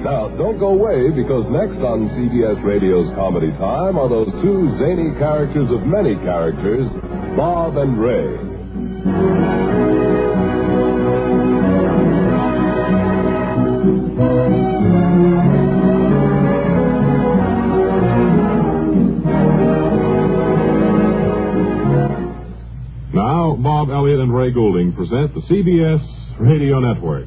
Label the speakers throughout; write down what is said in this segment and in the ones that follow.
Speaker 1: Now, don't go away, because next on CBS Radio's Comedy Time are those two zany characters of many characters, Bob and Ray.
Speaker 2: Now, Bob Elliott and Ray Goulding present the CBS Radio Network.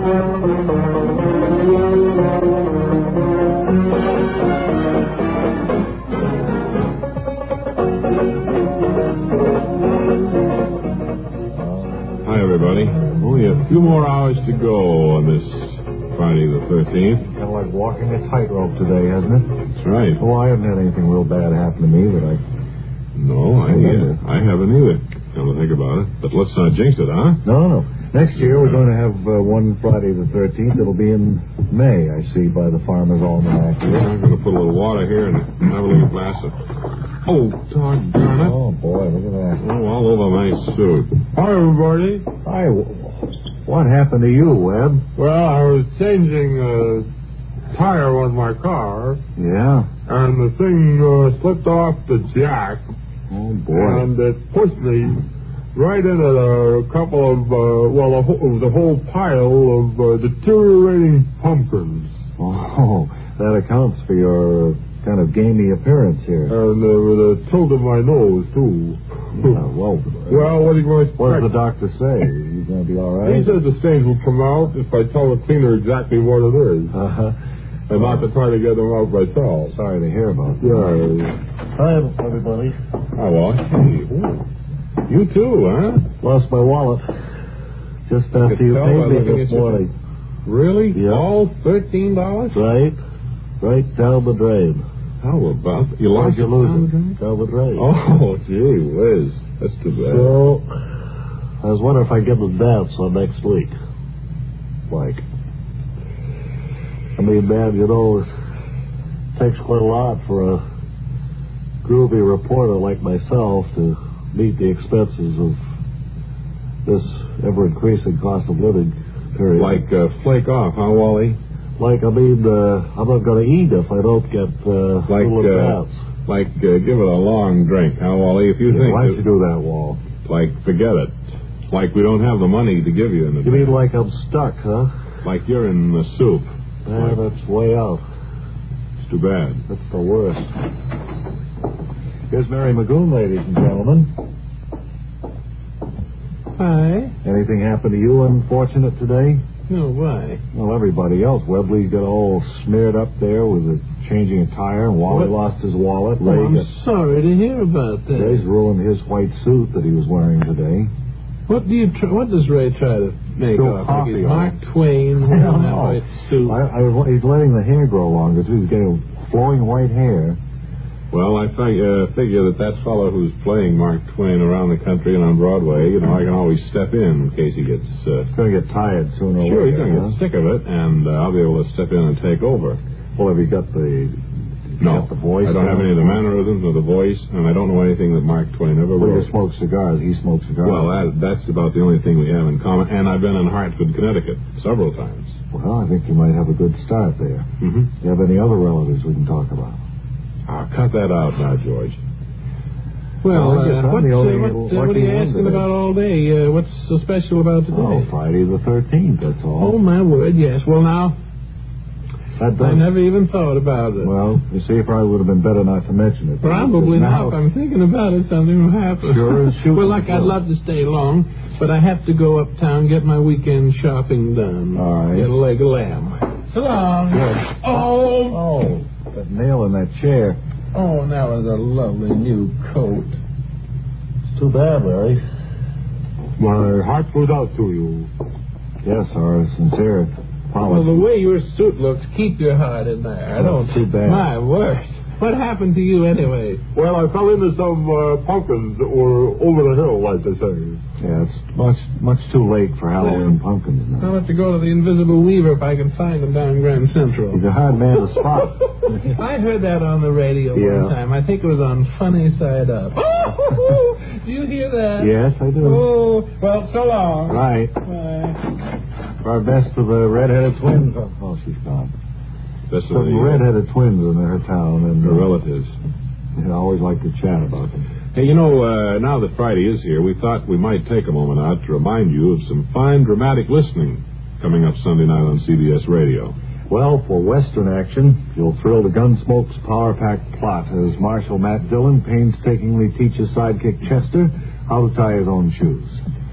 Speaker 2: Hi, everybody. Only a few more hours to go on this Friday the 13th.
Speaker 3: Kind of like walking a tightrope today, hasn't it?
Speaker 2: That's right.
Speaker 3: Oh, I haven't had anything real bad happen to me that I...
Speaker 2: No, I haven't either. Come to think about it. But let's not jinx it, huh?
Speaker 3: No. Next year we're going to have one Friday the 13th. It'll be in May, I see, by the Farmer's Almanac here.
Speaker 2: I'm going to put a little water here and have a little glass of... Oh, doggone it.
Speaker 3: Oh, boy, look at that.
Speaker 2: Oh, all over my suit. Hi, everybody.
Speaker 3: Hi, what happened to you, Webb?
Speaker 2: Well, I was changing a tire on my car.
Speaker 3: Yeah?
Speaker 2: And the thing slipped off the jack.
Speaker 3: Oh, boy.
Speaker 2: And it pushed me right into a couple of, the whole pile of deteriorating pumpkins.
Speaker 3: Oh, that accounts for your kind of gamey appearance here.
Speaker 2: And with a tilt of my nose, too.
Speaker 3: Yeah, well,
Speaker 2: what are you going to expect?
Speaker 3: What does the doctor say? He's going to be all right?
Speaker 2: He says the stains will come out if I tell the cleaner exactly what it is.
Speaker 3: Uh-huh.
Speaker 2: And not to try to get them out myself.
Speaker 3: Sorry to hear about that.
Speaker 2: Yeah.
Speaker 3: Hi, everybody.
Speaker 2: Hi, Walt. You too, huh?
Speaker 3: Lost my wallet. Just after you paid me this morning.
Speaker 2: Really?
Speaker 3: Yeah.
Speaker 2: All $13?
Speaker 3: Right down the drain.
Speaker 2: How about you
Speaker 3: Why'd
Speaker 2: lost
Speaker 3: you
Speaker 2: it
Speaker 3: lose
Speaker 2: down
Speaker 3: it? Down the drain.
Speaker 2: Oh, gee whiz. That's too bad.
Speaker 3: So, I was wondering if I get the dance on next week. Like. I mean, man, it takes quite a lot for a groovy reporter like myself to meet the expenses of this ever-increasing cost of living period.
Speaker 2: Like flake off, huh, Wally?
Speaker 3: Like, I mean, I'm not going to eat if I don't get little advance.
Speaker 2: Give it a long drink, huh, Wally? If you think...
Speaker 3: Why'd you do that, Wall?
Speaker 2: Like, forget it. Like we don't have the money to give you in advance.
Speaker 3: You mean like I'm stuck, huh?
Speaker 2: Like you're in the soup.
Speaker 3: Yeah, that's way out.
Speaker 2: It's too bad.
Speaker 3: That's the worst. Here's Mary Magoon, ladies and gentlemen.
Speaker 4: Hi.
Speaker 3: Anything happen to you unfortunate today?
Speaker 4: No, why?
Speaker 3: Well, everybody else. Webley got all smeared up there with changing a tire, and Wally lost his wallet.
Speaker 4: Oh, I'm sorry to hear about that.
Speaker 3: Ray's ruined his white suit that he was wearing today.
Speaker 4: What does Ray try to make off? Like he's Mark Twain wearing that white suit.
Speaker 3: He's letting the hair grow longer, too. He's getting flowing white hair.
Speaker 2: Well, I figure that fellow who's playing Mark Twain around the country and on Broadway, I can always step in case he gets...
Speaker 3: He's going to get tired sooner or later.
Speaker 2: Sure, he's going to get sick of it, and I'll be able to step in and take over.
Speaker 3: Well, have you got the...
Speaker 2: No,
Speaker 3: the voice?
Speaker 2: I don't have any of the mannerisms or the voice, and I don't know anything that Mark Twain ever wrote.
Speaker 3: Well, you smoke cigars. He smokes cigars.
Speaker 2: Well, that's about the only thing we have in common, and I've been in Hartford, Connecticut several times.
Speaker 3: Well, I think you might have a good start there.
Speaker 2: Mm-hmm.
Speaker 3: Do you have any other relatives we can talk about?
Speaker 2: Cut that out now, George.
Speaker 4: Well, what are you asking about all day? What's so special about today?
Speaker 3: Oh, Friday the 13th, that's all.
Speaker 4: Oh, my word, yes. Well, now, I never even thought about it.
Speaker 3: Well, you see, it probably would have been better not to mention it.
Speaker 4: Probably not. If I'm thinking about it, something will happen.
Speaker 3: Sure, shoot.
Speaker 4: Well, I'd love to stay long, but I have to go uptown, get my weekend shopping done.
Speaker 3: All right.
Speaker 4: Get a leg of lamb. So long.
Speaker 3: Yes. Oh, that nail in that chair.
Speaker 4: Oh, and that was a lovely new coat.
Speaker 3: It's too bad, Larry.
Speaker 2: My heart goes out to you.
Speaker 3: Yes, our sincere apology.
Speaker 4: Well, the way your suit looks, keep your heart in there. I don't.
Speaker 3: Too bad.
Speaker 4: My word. What happened to you anyway?
Speaker 2: Well, I fell into some pumpkins that were over the hill, like they say.
Speaker 3: Yeah, it's much too late for Halloween pumpkins now.
Speaker 4: I'll have to go to the Invisible Weaver if I can find him down Grand Central.
Speaker 3: He's a hard man to spot.
Speaker 4: I heard that on the radio one time. I think it was on Funny Side Up. Do you hear that?
Speaker 3: Yes, I do.
Speaker 4: Oh, well, so long.
Speaker 3: Right.
Speaker 4: Bye.
Speaker 3: Our best to the redheaded twins. Oh, she's gone.
Speaker 5: especially
Speaker 3: some red-headed twins in their town and
Speaker 5: their relatives.
Speaker 3: I always like to chat about them.
Speaker 5: Hey, you know, now that Friday is here, we thought we might take a moment out to remind you of some fine dramatic listening coming up Sunday night on CBS Radio.
Speaker 3: Well, for Western action, you'll thrill the Gunsmoke's power-packed plot as Marshal Matt Dillon painstakingly teaches sidekick Chester how to tie his own shoes.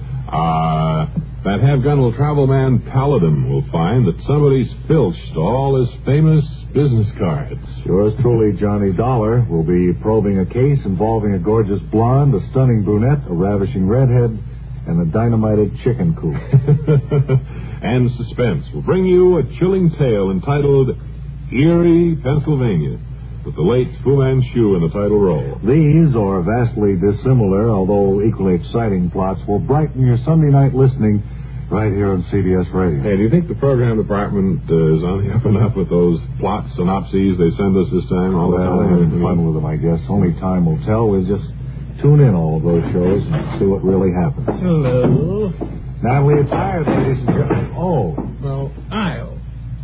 Speaker 5: That have-gun will travel man Paladin will find that somebody's filched all his famous business cards.
Speaker 3: Yours truly, Johnny Dollar, will be probing a case involving a gorgeous blonde, a stunning brunette, a ravishing redhead, and a dynamited chicken coop.
Speaker 5: And Suspense will bring you a chilling tale entitled Erie, Pennsylvania, with the late Fu Manchu in the title role.
Speaker 3: These, or vastly dissimilar, although equally exciting plots, will brighten your Sunday night listening right here on CBS Radio.
Speaker 5: Hey, do you think the program department is on the up and up with those plot synopses they send us this time?
Speaker 3: Well, they're having fun with them, I guess. Only time will tell. We'll just tune in all of those shows and see what really happens.
Speaker 4: Hello.
Speaker 3: Natalie Attired, ladies and gentlemen. Oh.
Speaker 4: Well, I'll.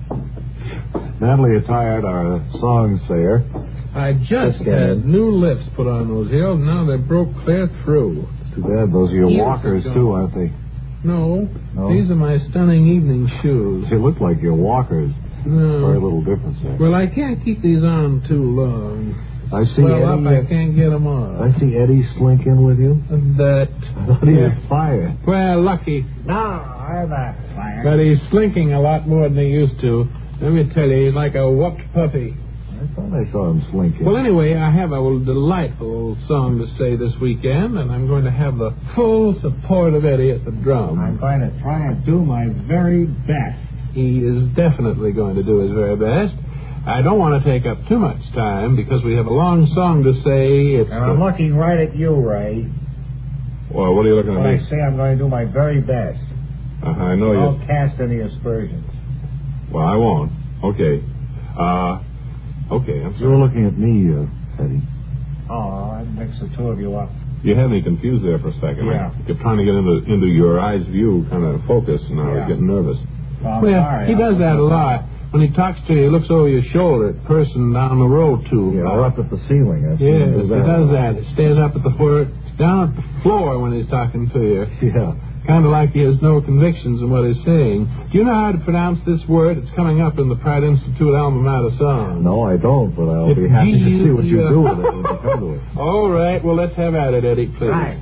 Speaker 3: Natalie Attired, our song sayer.
Speaker 4: I just had new lifts put on those heels. Now they broke clear through.
Speaker 3: Too bad. Those are your walkers, too, aren't they?
Speaker 4: No. These are my stunning evening shoes.
Speaker 3: They look like your walkers.
Speaker 4: No.
Speaker 3: Very little difference there.
Speaker 4: Well, I can't keep these on too long.
Speaker 3: I see
Speaker 4: Eddie.
Speaker 3: I
Speaker 4: can't get them on.
Speaker 3: I see Eddie slink in with you.
Speaker 4: That.
Speaker 3: I thought he was fired.
Speaker 4: Well, lucky.
Speaker 3: No, I'm not fired.
Speaker 4: But he's slinking a lot more than he used to. Let me tell you, he's like a whooped puppy.
Speaker 3: I thought I saw him slinking.
Speaker 4: Well, anyway, I have a delightful song to say this weekend, and I'm going to have the full support of Eddie at the drum.
Speaker 3: I'm going to try and do my very best.
Speaker 4: He is definitely going to do his very best. I don't want to take up too much time because we have a long song to say.
Speaker 3: And I'm looking right at you, Ray.
Speaker 5: Well, what are you looking at me?
Speaker 3: I say I'm going to do my very best.
Speaker 5: I know you.
Speaker 3: Don't cast any aspersions.
Speaker 5: Well, I won't. Okay. Okay, I'm sorry.
Speaker 3: You were looking at me, Eddie.
Speaker 6: Oh, I mixed the two of you up.
Speaker 5: You had me confused there for a second.
Speaker 6: Yeah.
Speaker 5: I kept trying to get into your eyes view kind of focus, and I was getting nervous.
Speaker 6: Well,
Speaker 4: Well, he does that a lot. When he talks to you, he looks over your shoulder at the person down the road, too.
Speaker 3: Yeah, or up at the ceiling.
Speaker 4: Yes, he does that. He stays up at the floor, down at the floor when he's talking to you.
Speaker 3: Yeah.
Speaker 4: Kind of like he has no convictions in what he's saying. Do you know how to pronounce this word? It's coming up in the Pratt Institute Alma Mater song.
Speaker 3: No, I don't, but I'll be happy to see what you do with it when you come to it.
Speaker 4: All right, well, let's have at it, Eddie, please.
Speaker 6: Right.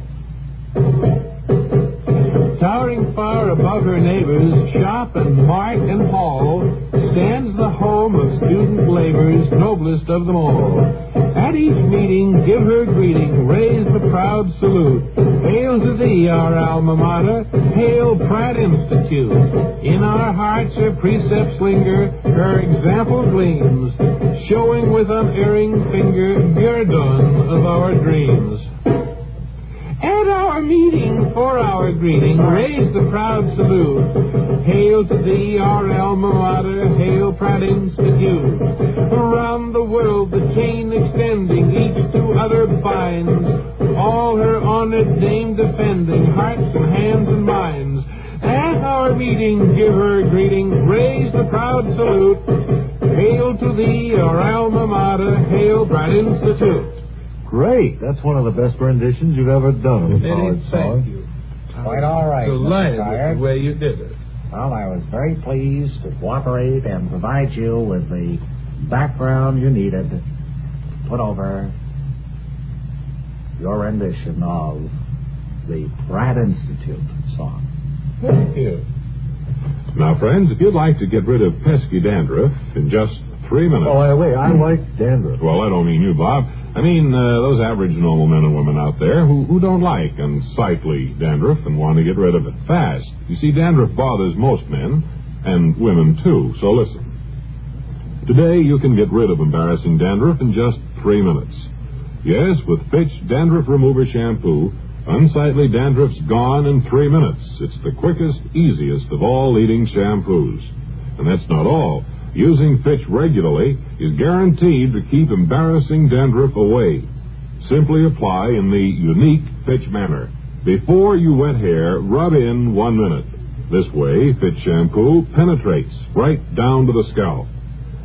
Speaker 4: Towering far above her neighbors, shop and mart and hall, stands the home of student labor's noblest of them all. At each meeting, give her greeting, raise the proud salute. Hail to thee, our alma mater, hail Pratt Institute. In our hearts her precepts linger, her example gleams, showing with unerring finger guerdon of our dreams. At our meeting, for our greeting, raise the proud salute. Hail to thee, our alma mater, hail Pratt Institute. Around the world the chain extending, each to other binds, all her honored name defending, hearts and hands and minds. At our meeting, give her greeting, raise the proud salute. Hail to thee, our alma mater, hail Pratt Institute.
Speaker 3: Great. That's one of the best renditions you've ever done of a college song.
Speaker 4: Thank you.
Speaker 6: Quite all right.
Speaker 4: Delighted with the way you did it.
Speaker 6: Well, I was very pleased to cooperate and provide you with the background you needed to put over your rendition of the Pratt Institute song.
Speaker 4: Thank you.
Speaker 5: Now, friends, if you'd like to get rid of pesky dandruff in just 3 minutes...
Speaker 3: Oh, wait, I like dandruff.
Speaker 5: Well, I don't mean you, Bob. I mean those average normal men and women out there who don't like unsightly dandruff and want to get rid of it fast. You see, dandruff bothers most men, and women too, so listen. Today you can get rid of embarrassing dandruff in just 3 minutes. Yes, with Fitch Dandruff Remover Shampoo, unsightly dandruff's gone in 3 minutes. It's the quickest, easiest of all leading shampoos. And that's not all. Using Fitch regularly is guaranteed to keep embarrassing dandruff away. Simply apply in the unique Fitch manner. Before you wet hair, rub in 1 minute. This way, Fitch shampoo penetrates right down to the scalp.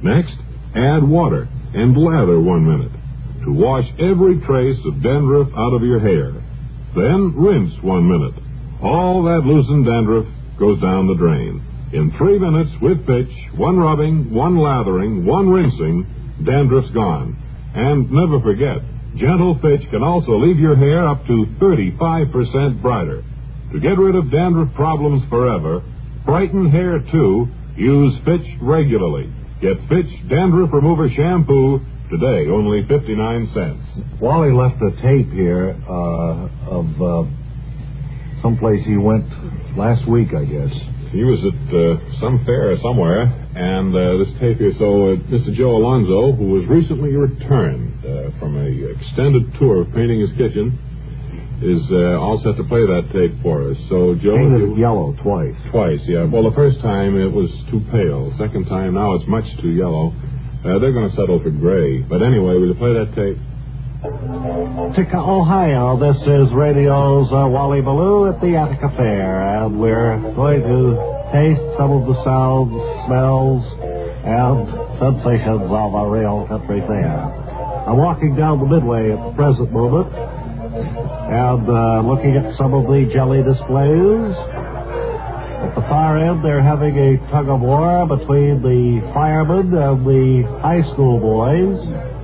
Speaker 5: Next, add water and lather 1 minute to wash every trace of dandruff out of your hair. Then rinse 1 minute. All that loosened dandruff goes down the drain. In 3 minutes with pitch, 1 rubbing, 1 lathering, 1 rinsing, dandruff's gone. And never forget, gentle pitch can also leave your hair up to 35% brighter. To get rid of dandruff problems forever, brighten hair too, use Fitch regularly. Get Fitch Dandruff Remover Shampoo today, only 59 cents.
Speaker 3: Wally left a tape here of someplace he went last week, I guess.
Speaker 5: He was at some fair somewhere, and this tape here, so Mr. Joe Alonzo, who was recently returned from a extended tour of painting his kitchen, is all set to play that tape for us. So, Joe...
Speaker 3: Painted yellow twice.
Speaker 5: Twice, yeah. Well, the first time it was too pale. Second time, now it's much too yellow. They're going to settle for gray. But anyway, will you play that tape?
Speaker 3: Tika, Ohio. This is radio's Wally Ballou at the Attica Fair, and we're going to taste some of the sounds, smells, and sensations of a real country fair. I'm walking down the Midway at the present moment, and looking at some of the jelly displays. At the far end, they're having a tug-of-war between the firemen and the high school boys.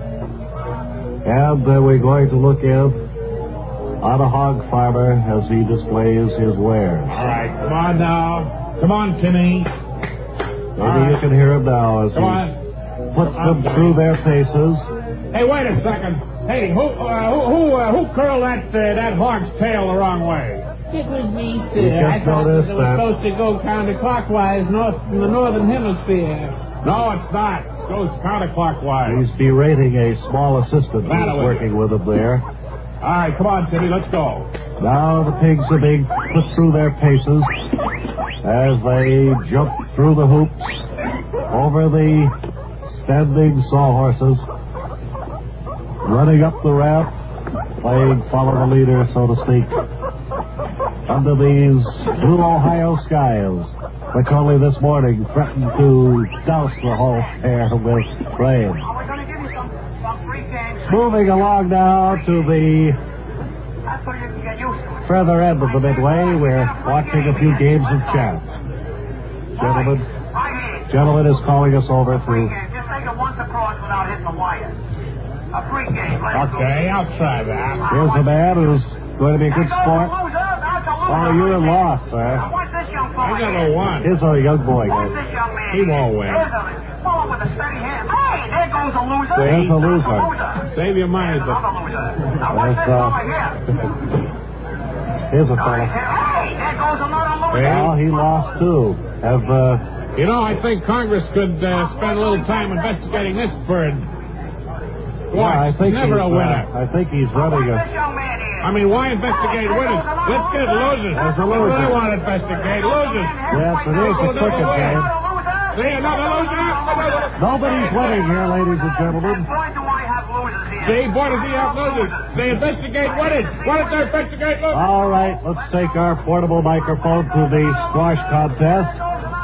Speaker 3: And we're going to look in on a hog farmer as he displays his wares.
Speaker 4: All right, come on now. Come on, Timmy.
Speaker 3: Maybe you can hear him now as he puts them through their paces.
Speaker 4: Hey, wait a second. Hey, who curled that hog's tail the wrong way?
Speaker 7: It was me, sir.
Speaker 3: You
Speaker 7: I
Speaker 3: just
Speaker 7: thought it was
Speaker 3: noticed that.
Speaker 7: supposed to go counterclockwise north from the northern hemisphere.
Speaker 4: No, it's not. It goes counterclockwise.
Speaker 3: He's berating a small assistant who's working with him there.
Speaker 4: All right, come on, Timmy, let's go.
Speaker 3: Now the pigs are being put through their paces as they jump through the hoops over the standing sawhorses, running up the ramp, playing follow the leader, so to speak, under these blue Ohio skies, which only this morning threatened to douse the whole fair with rain. Moving along now to the further end of the Midway, we're watching a few games of chance. Gentleman is calling us over to...
Speaker 8: Just take it once across without hitting the wire. A free game.
Speaker 4: Okay, I'll try that.
Speaker 3: Here's a man who's going to be a good sport. Oh, you're in loss, sir.
Speaker 8: What's this young
Speaker 4: I never won.
Speaker 3: Here's a young boy.
Speaker 8: What's this young man?
Speaker 4: He won't win.
Speaker 8: Follow with a steady hand. Hey, there goes a loser.
Speaker 3: There's a loser.
Speaker 4: Save your money, but...
Speaker 8: Another loser. Now, what's this over here?
Speaker 3: Here's a fella.
Speaker 8: Hey, there goes another loser.
Speaker 3: Well, he lost, too.
Speaker 4: You know, I think Congress could spend a little time investigating this bird.
Speaker 3: I think
Speaker 4: never a winner.
Speaker 3: I think he's running a...
Speaker 8: This young man here.
Speaker 4: I mean, why investigate winners? Let's get losers.
Speaker 3: There's a
Speaker 4: I
Speaker 3: loser.
Speaker 4: really want to investigate losers.
Speaker 3: Yes, it is a cricket game.
Speaker 4: See, another loser.
Speaker 3: Nobody's winning here, ladies and gentlemen.
Speaker 8: Boy, do I have losers here.
Speaker 4: See, boy, does he have losers. They investigate winners. Why don't they investigate losers?
Speaker 3: All right, let's take our portable microphone to the squash contest.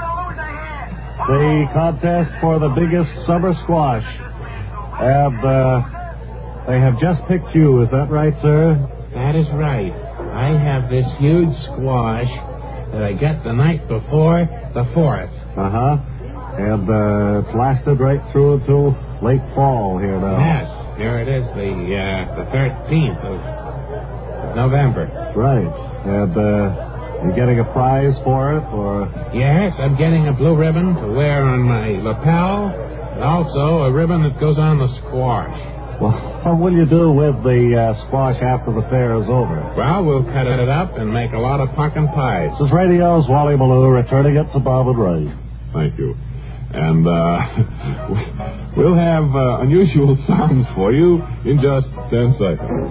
Speaker 3: The contest for the biggest summer squash. And they have just picked you. Is that right, sir?
Speaker 7: That is right. I have this huge squash that I got the night before the 4th.
Speaker 3: Uh-huh. And it's lasted right through until late fall here now.
Speaker 7: Yes, here it is, the 13th of November.
Speaker 3: Right. And you getting a prize for it, or?
Speaker 7: Yes, I'm getting a blue ribbon to wear on my lapel, and also a ribbon that goes on the squash.
Speaker 3: Well, what will you do with the squash after the fair is over?
Speaker 7: Well, we'll cut it up and make a lot of pumpkin pies.
Speaker 3: This is Radio's Wally Ballou, returning it to Bob and Ray.
Speaker 5: Thank you. And we'll have unusual sounds for you in just 10 seconds.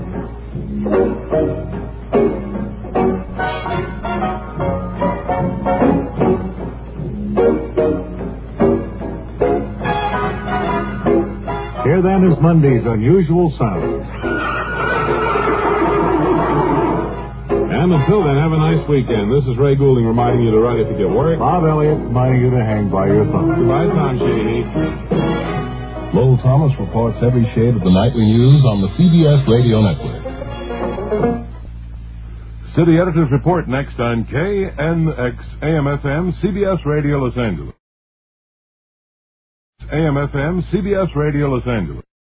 Speaker 3: Here then is Monday's unusual sound.
Speaker 5: And until then, have a nice weekend. This is Ray Goulding reminding you to write if you get work.
Speaker 3: Bob Elliott reminding you to hang by your thumb.
Speaker 5: Goodbye, Tom Shady.
Speaker 1: Thomas reports every shade of the nightly news on the CBS Radio Network.
Speaker 9: City Editor's Report next on KNX AM/FM, CBS Radio Los Angeles. AM/FM, CBS Radio Los Angeles.